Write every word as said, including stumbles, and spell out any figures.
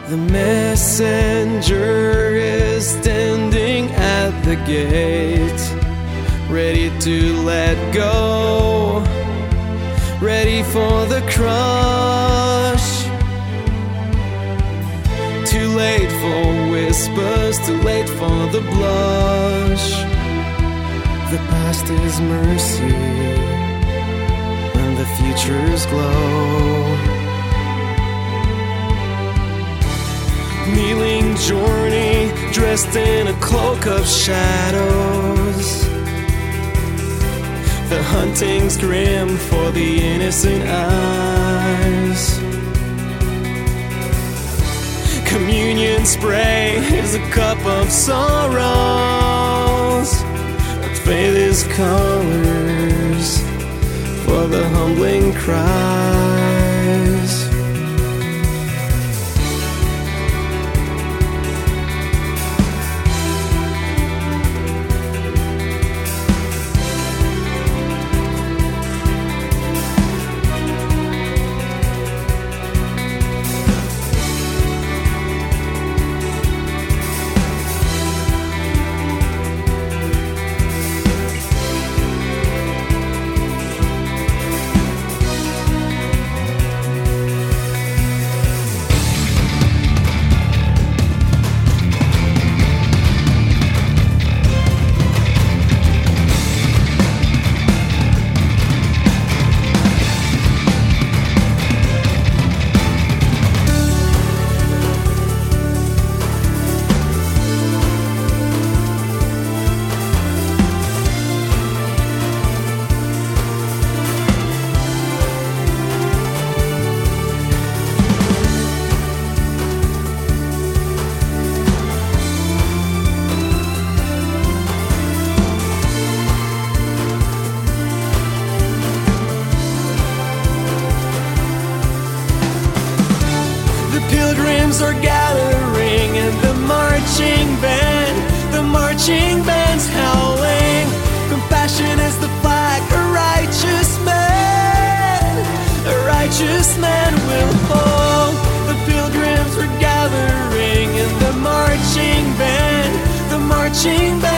The messenger is standing at the gate, ready to let go, ready for the crush. Too late for whispers, too late for the blush. The past is mercy when the futures glow. Kneeling journey, dressed in a cloak of shadows. The hunting's grim for the innocent eyes. Communion spray is a cup of sorrows, but faith is colors for the humbling cries. Pilgrims are gathering and the marching band, the marching band's howling. Compassion is the flag, a righteous man, a righteous man will hold. The pilgrims are gathering and the marching band, the marching band